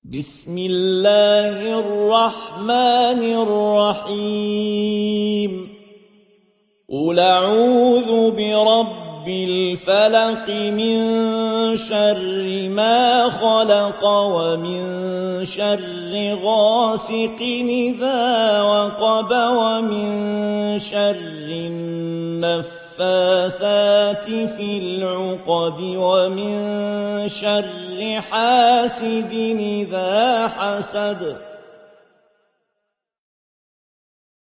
بسم الله الرحمن الرحيم قل أعوذ برب الفلق من شر ما خلق ومن شر غاسق إذا وقب ومن شر النفاثات في العقد ومن شر حاسد إذا حسد